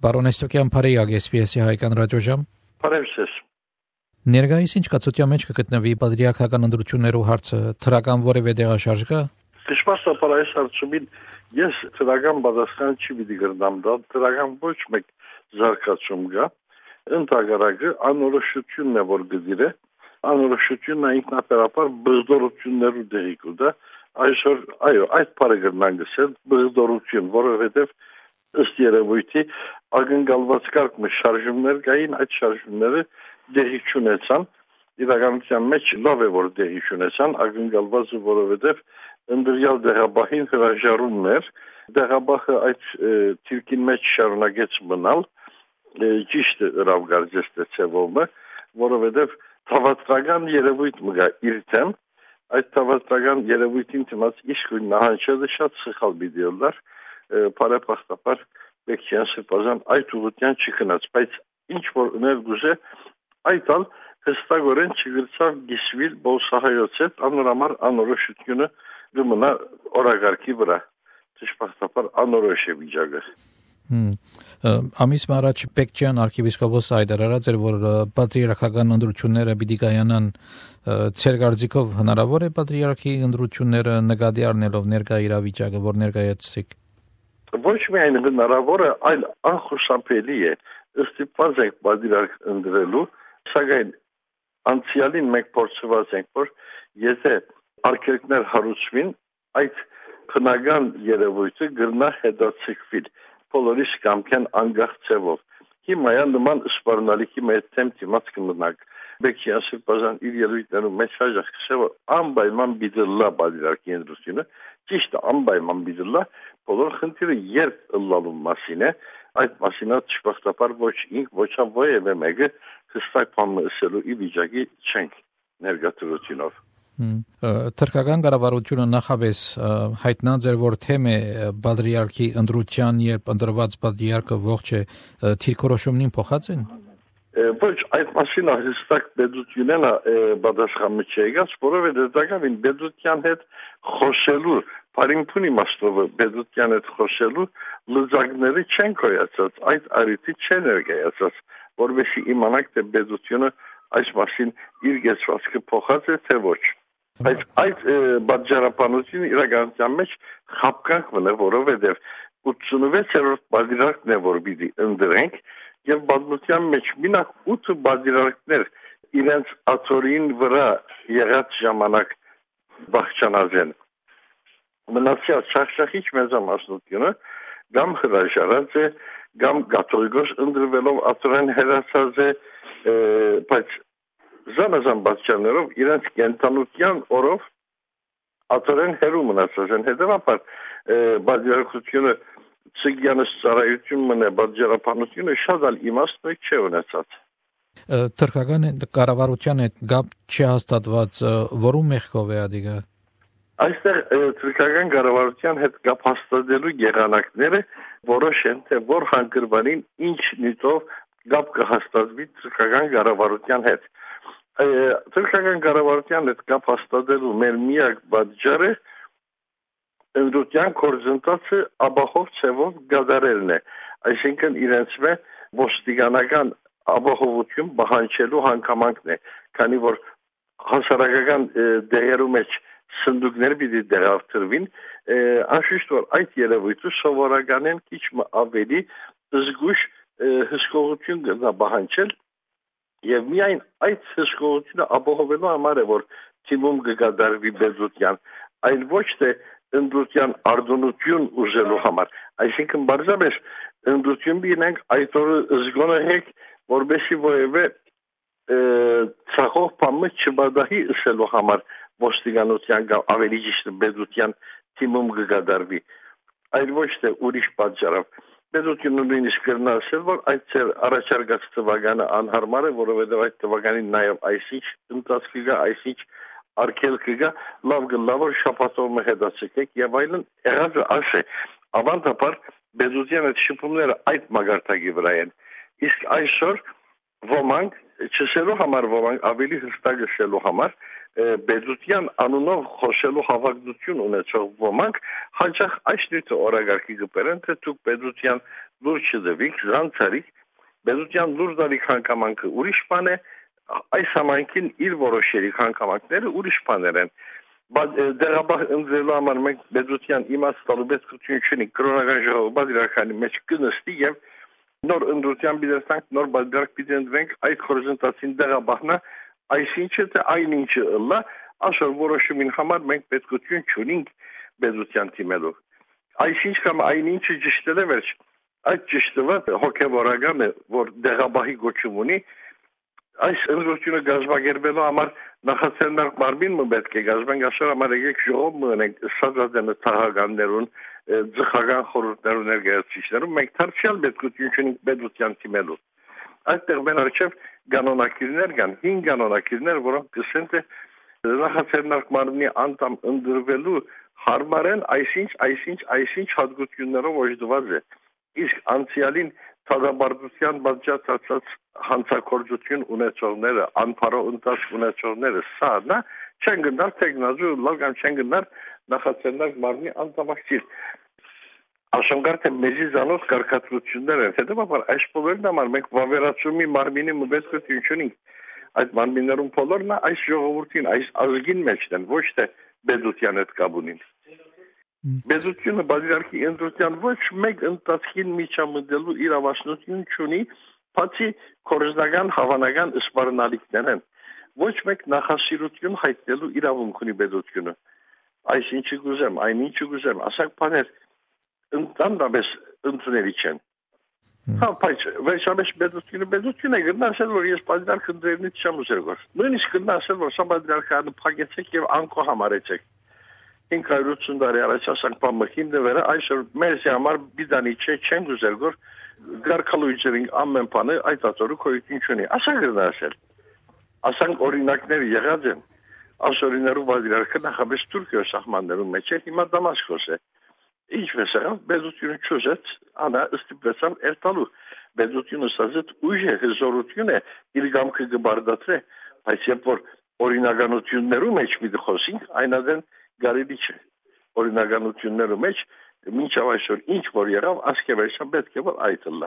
Պարոն Էստոկյան, բարև SPS-ի հայկական ռադիոժամ։ Բարև ձեզ։ Ներկայիս ինչ կացության մեջ կգտնվի պատրիարքական ընտրություններու հարցը, թրական որևէ դեղաշարժ կա։ Դժբախտաբար այս հարցումին ես թրական պատասխան չի պիտի գրնամ դա, թրական ոչ մեկ զարգացում կա, ընդհանրակը անորոշությունն է որ գդիրը, անորոշությունն ինքնաբերաբար բղդորություններու դեղի կուտա, այսօր այո, այդ բառը գրնան գսել բղդորություն, որովհետև ըստ երևույթի ակնկալված կարգ շարժումներ կային, այդ շարժումները դեղի չունեցան, իրականության մեջ լավ է որ դեղի չունեցան, ակնկալվածը որովհետև ընդրյալ դեղաբահին հրաժարումն էր, դեղաբախը այդ թիրքին մեջ շարունակեց մնալ, ճիշտ հրավ գարձեց տեցևոմը, որովհետև թավատրական երևույթ մգա իր թեմ, այդ թավատրական երևույթին թմած իսկույն նահանջելը շատ սխալ բիդիոլար, բարեպախտաբար բեկչյան սրպազան այդ ուղղության չքնած, բայց ինչ որ ներգուզե այդ ալ հստակորեն չգրցավ գիսվիլ բոսահայոց հետ անորամար անորոշությունը գմնա օրագարկի վրա, դժբախտաբար անորոշ է վիճակը։ Ամիս առաջ Պեկչյան արքիեպիսկոպոսը հայտարարած էր, որ պատրիարքական ընտրությունները պիտի կայանան, ցեր կարծիքով հնարավոր է պատրիարքի ընտրությունները նկատի առնելով ներկա իրավիճակը, որ ներկայացիք։ Ոչ միայն հնարավոր է, այլ անխուսափելի է, ստիպված ենք պատրիարք ընտրելու, սակայն անցյալին մենք փորձված ենք, որ եթե արգելքներ հարուցվին, այդ քնական երևույթը գրնա հետաձգվել բոլորիս կամքեն անգախ ձևով։ Հիմա նման սպառնալիքի մեջ թեմ դիմաց կմնանք։ Բեկի ասիպազան իր ելույթներում մեջ հաջող քսեව անպայման բիդլա պատրիարքի ընտրությունը, ճիշտ անպայման բիդլա, բոլոր խնդիրը երբ ըլլալու մասին է, այդ մասինա դժբախտաբար ոչ ինք, ոչ որևէ մեկը հստակ բան ասելու ի վիճակի չենք ներկայացությունով։ Թրքական կառավարությունը նախապես հայտնած էր, որ թեմ է պատրիարքի ընտրության, երբ ընտրված պատրիարքը ողջ է, թիրքորոշումին փոխած են։ Ոչ, այդ մասին հստակ պետությունն պատասխանը չեղած, որովհետև դակավին պետության հետ խոսելու, բարինքունի մասով պետության հետ խոսելու լուծակները չեն կայացած, այդ արիթի չեն ներկայացած, որովհետև իմանանք թե պետությունը այս մասին իր գեցվածքը փոխած է թե ոչ։ Բայց այդ բաժանապանությունը իրականության մեջ խապկանք մնա, որովհետև 86-րդ պատրիարքն է որ պիտի ընդրենք եւ բազմության մեջ մինակ 8 պատրիարքներ իրենց աթորին վրա եղած ժամանակ բախճանած են։ Մնացյալ շախշախիչ մեծամասնությունը կամ հրաժարած է, կամ կաթոլիկոս ընդրվելով աթորեն հերացած է, բայց զանազան բացաներով իրենց կենտանության օրով աթորեն հերու մնացած են, հետևաբար պատրիարքությունը ցիգյանս ծառայություն մնա պատժառապանությունը շատ ալ իմաստ չէ ունեցած։ Թրքական կառավարության հետ գապ չհաստատված որում մեղքով է ադիգա։ Այստեղ թրքական կառավարության հետ գապ հաստատելու եղանակները որոշ են թե որ հանգրվանին ինչ նյութով գապ կհաստատվի թրքական կառավարության հետ։ Թրքական կառավարության հետ գապ հաստատելու մեր միակ պատճառը ընդդության կորձընթացը ապահով ցևով գադարելն է, այսինքն իրենց մե ոստիկանական ապահովություն պահանջելու հանգամանքն է, քանի որ հասարակական դերերու մեջ սնդուկներ պիտի դերարդրվին, անշուշտ որ այդ երևույթը սովորականեն քիչ ավելի զգուշ հսկողություն կա պահանջել եւ միայն այդ հսկողությունը ապահովելու համար է որ թիմում կգադարվի բեզության, այլ ոչ թե ընդդության արդյունություն ուժելու համար, այսինքն բարձրապես ընդդություն բինենք այդ օրը զգոնահեք, որբեսի որևէ ցախող պամը չբադահի ըսելու համար ոստիկանության կամ ավելի ճիշտ բեզության թիմում կգադարվի, այլ ոչ թե ուրիշ պատճառով։ Բեզությունը նույնիսկ կրնա ասել, որ այդ առաջարկած թվականը անհարմար է, որովհետև այդ թվականին նաև այսինչ ընթացքի կա, այսինչ արգելքը կա, լավ գլավոր շապատով հետացեք եւ այլն եղածը ասե ավանդաբար բեզության այդ շփումները այդ մագարտակի վրա են իսկ այսօր ոմանք չսելու համար ոմանք ավելի հստակ ասելու համար Բեդության անունով խոսելու հավակնություն ունեցող ոմանք հաճախ այս նյութը օրագարկի գբերեն, թե դուք բեդության լուր չդվիք, զանցարիք, բեդության լուր դարիք հանգամանքը ուրիշ բան է, այս համայնքին իր որոշերի հանգամանքները ուրիշ բաներ են։ Դեղաբար ընտրելու համար մենք բեդության իմաց տալու պետքություն չունենք, կրոնական ժողովը բادرականի մեջ կնստի եւ նոր ընդրության բիզնեսանք նոր բادرակ պիտի ընդվենք այդ խորհրդանցին դեղաբահնա այսինչը թե այնինչը ըլլա ասոր որոշումին համար մենք պետքություն չունենք բեդության թիմելով այսինչ կամ այնինչը ճիշտել է վերջ այդ ճիշտվը հոգեվորական է որ դեղաբահի գոչում ունի այս ընդրությունը գազբագերբելու համար նախաձեռնարկ մարմինը պետք է գազբեն ասոր համար եկեք ժողով մնենք սազադենը թահականներուն ձխական խորհուրդներու ներկայացուցիչներու մենք թարցիալ պետքություն չունենք բեդության թիմելու այդտեղ մեն արչև կանոնակիրներ կան 5 կանոնակիրներ որոնք կսեն թե նախաձեռնարկ մարմնի անդամ ընդրվելու հարմար են այսինչ հատկություններով օժտված է իսկ անցյալին Թադաբարդության բաժացած հանցակործություն ունեցողները, անփարո ընթացք ունեցողները սա նա չեն գնալ տեխնազու լոգան չեն գնալ նախաձեռնարկ մարմնի անդամակցիր։ Աշնկարտ է մեզի զանոց կարգացություններ են, հետևաբար այս բոլորն համար մենք վավերացումի մարմինի մտածություն չունենք։ Այդ մարմիններում բոլորն այս ժողովրդին, այս ազգին մեջն են, ոչ թե բեդության հետ կապ ունին։ Բեդությունը բادرակի ընդրության ոչ մեկ ընթացքին միջամտելու իրավասնություն չունի, բացի կորզնական հավանական սպառնալիքներ են։ Ոչ մեկ նախասիրություն հայտնելու իրավունք ունի բեդությունը։ Այսինչը գուզեմ, այնինչը գուզեմ, ասակ բաներ ընդհանրապես ընդուների չեն։ Հա, բայց վերջապես բեդությունը է գնացել, որ ես բادرակ ընդրելնից չեմ ուզել գոր։ Նույնիսկ գնացել, որ սա բادرականը փակեցեք եւ անկո համարեցեք։ 580 տարի առաջ ասանք բամքին դվերը այսօր մեզ համար բիդանի չեն գուզել գոր գարկալույջերին ամեն բանը այդ ածորը քույքին չունի ասանք դասել ասանք օրինակներ եղած են ասորիներու բادرակը նախաբես Թուրքիա սահմաններում մեջ է հիմա Դամասկոս է ինչպես է բեդությունը չուզեց անա ստիպեցան երթալու բեդությունը սազետ ուժը հզորություն է իր գամքը գբարդացրե բայց երբ որ օրինականություններու մեջ մի խոսենք այնադեն գարելի չէ օրինականություններու մեջ մինչև այսօր ինչ որ եղավ ասկեվերշա պետք է որ այդլա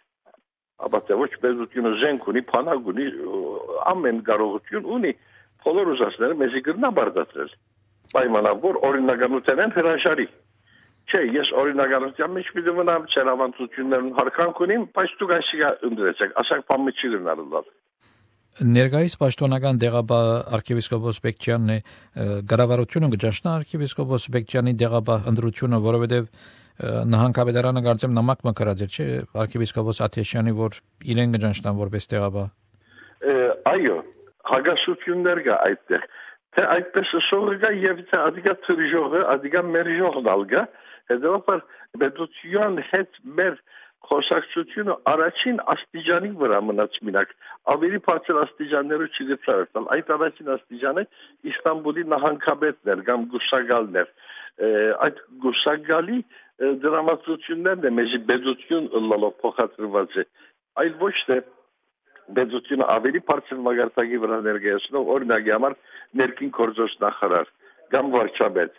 ապա ոչ բեզությունը զենք ունի փանակ ունի ամեն կարողություն ունի բոլոր ուզածները մեզի գրնա բարդացրել պայմանավոր օրինականության են հրաշարի չէ ես օրինականության մեջ մի դվնամ չերավանցություններուն հարկանք ունիմ բայց դուք այսիգա ընդրեցեք ասանք բամը չի գրնալու Ներկայիս պաշտոնական դեղաբար arczepiskopos Բեկչյանն է գարավարությունը գճաշնա arczepiskopos Բեկչյանի դեղաբար ընդրությունը, որովհետև նահանգապետարանը կարծեմ նամակ մկրած էր, չէ, arczepiskopos Աթեշյանի, որ իրեն գճաշնան որպես դեղաբար։ Այո, հագասություններ կա այդտեղ։ Թե այդպես սողը կա եւ թե ադիգա ծրիժողը, ադիգա մերժողն ալգա, հետեւաբար բեդության հետ մեր խոսակցությունը առաջին աստիճանի վրա մնաց մինակ ավելի բարձր աստիճաններով չգծարել այդ առաջին աստիճանը Իստանբուլի նահանգապետն էր կամ գուսագալներ այդ գուսագալի դրամատուրգություններն է մեզի բեդություն լալով փոխադրված է այլ ոչ թե բեդությունը ավելի բարձր մագարտակի վրա ներկայացնող օրինակի համար ներքին գործոս նախարար կամ վարչապետ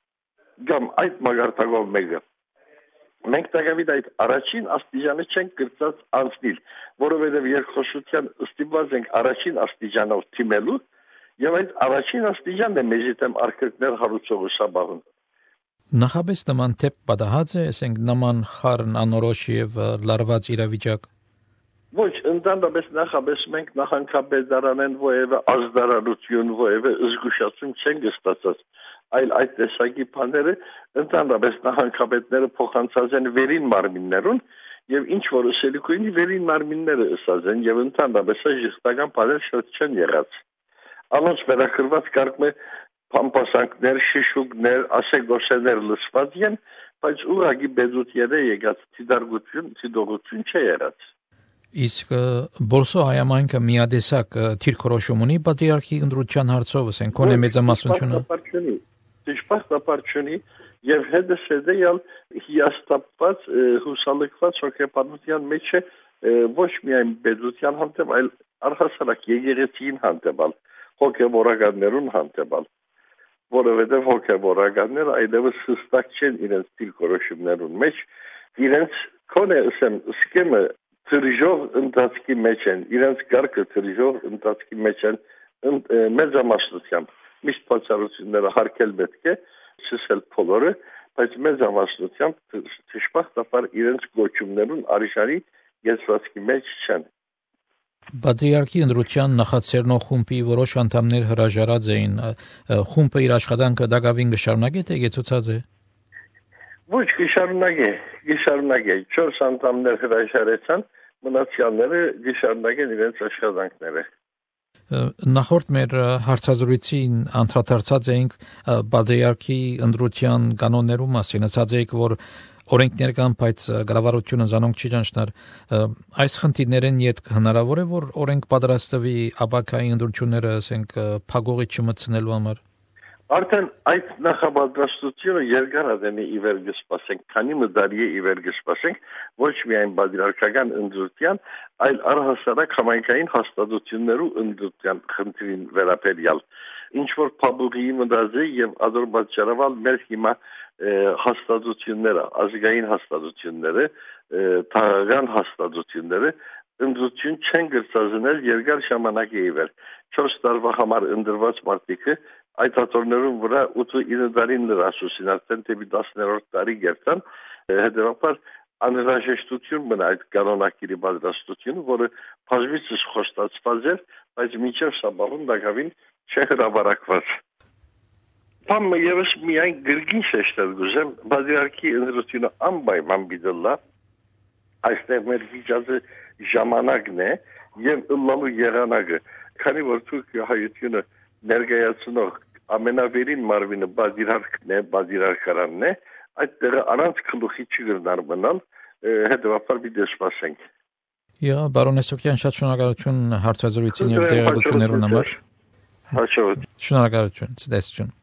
կամ այդ մագարտակով մեկը մենք տակավիտ այդ առաջին աստիճանը չենք գրծած անցնել, որովհետև երկխոսության ստիպված ենք առաջին աստիճանով թիմելու եւ այդ առաջին աստիճանն է մեզի դեմ արկրկներ հարուցողը սաբաղուն։ Նախաբես նման թեփ պատահած է, ասենք նման խառն անորոշ եւ լարված իրավիճակ։ Ոչ, ընդհանրապես նախաբես մենք նախանքաբեդարանեն ոևէ ազդարարություն, ոևէ զգուշացում չենք ստացած այլ այդ տեսակի բաները ընդհանրապես նահանգապետները փոխանցած են վերին մարմիններուն եւ ինչ որ սելիկույնի վերին մարմինները ըսած են եւ ընդհանրապես ժխտական բաներ շատ չեն եղած անոնց վերակրված կարգում է փամփասանքներ, շիշուկներ, ասեգոսեներ լսված են բայց ուղղակի բեդութիեդը եկած ցիդարգություն չէ եղած Իսկ Բոլսո հայամանքը միադեսակ թիրքորոշում ունի պատրիարքի ընդրության հարցով, ասենք կոնե մեծամասնությունը Դժբախտաբար եւ հետսեդեալ հիաստապված հուսալքված հոգեբանության մեջ է ոչ միայն բեդության հանդեպ այլ առհասարակ եկեղեցին հանդեպ հոգևորականներուն հանդեպալ, որովհետև հոգևորականները այդևս հստակ չեն իրենց դիրքորոշումներուն մեջ, իրենց կոնե ասեմ սքեմը ծրիժող ընթացքի մեջ են, իրենց կարգը ծրիժող ընթացքի մեջ են մեծամասնությամբ միշտ բացառությունները հարկել պետք է ցույցել բոլորը, բայց մեծամասնությամբ ճշմարտաբար իրենց գոչումներուն արիշարի գեցվածքի մեջ չեն։ Պատրիարքի ընտրության նախաձեռնող խումբի որոշ անդամներ հրաժարած էին, խումբը իր աշխատանքը դակավին կշարունակի թե գեցուցած է։ Ոչ գշարունակե 4 անդամներ հրաժարեցան, մնացյալները գշարունակեն իրենց աշխատանքները։ Նախորդ մեր հարցազրույցին անդրադարձած էինք պատրիարքի ընտրության կանոններու մասին, ասած էիք, որ օրենքներ կան, բայց կառավարությունը զանոնք չի ճանչնար։ Այս խնդիրներն իդ հնարավոր է, որ օրենք պատրաստվի ապակային ընտրությունները, ասենք, փակողի չմտցնելու համար։ Արդեն այդ նախապատրաստությունը երկար ադենի իվեր գսպասենք, քանի մդարի է իվեր գսպասենք, ոչ միայն պատրիարքական ընտրության, այլ առհասարակ համայնքային հաստատություններու ընտրության խնդրին վերաբերյալ։ Ինչ որ փաբուղի մդազի եւ ադրբեջանավալ մեր հիմա հաստատությունները, ազգային հաստատությունները, թաղական հաստատությունները ընտրություն չեն գրծազնել երկար ժամանակի իվեր։ 4 տարվա համար ընտրված մարդիկը այդ հատորներում վրա 8-9 տարին լրացուցին, արդեն դեպի 10-րդ տարի գերտան, հետևաբար անհրաժեշտություն մնա այդ կանոնակիրի պատրաստությունը, որը բազմիցս խոստացված էր, բայց մինչև սաբաղուն դակավին չհրապարակված։ Պամը եւս միայն գրգին շեշտել գուզեմ, պատրիարքի ընտրությունը անպայման պիտի այստեղ մեր վիճակը ժամանակն է եւ ըլլալու եղանակը, քանի որ Թուրքիա հայությունը ներկայացնող ամենավերին մարմինը պատրիարքն է, պատրիարքարանն է, այդտեղ առանց գլուխի չգրնար մնալ, հետեւաբար պիտի սպասենք։ Բարոն Էսոկյան, շատ շնորհակալություն հարցազրույցին եւ տեղեկություններուն համար։ Հաշվով։ Շնորհակալություն, ցտեսություն։